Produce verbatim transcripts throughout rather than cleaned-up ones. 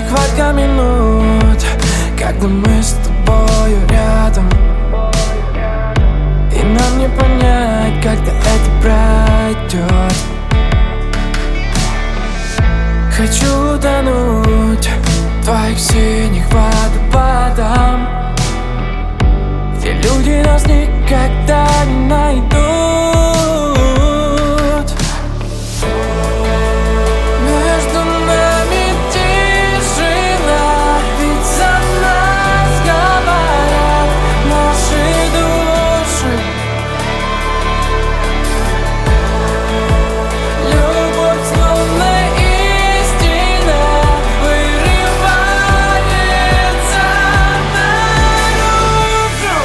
нехватка минут, когда мы с тобою рядом, и нам не понять, когда это пройдет. Хочу утонуть в твоих синих водопадах, где люди нас никогда не найдут. Между нами тишина, ведь за нас говорят наши души. Любовь словно истина вырывается наружу.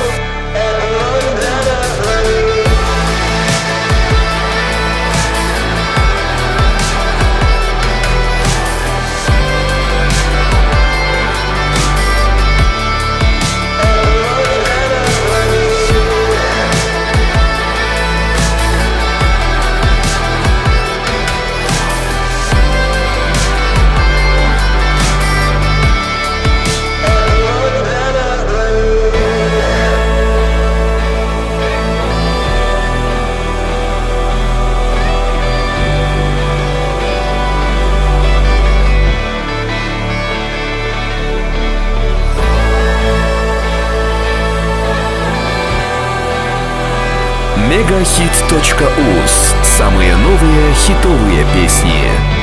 мегахит точка уз. Самые новые хитовые песни.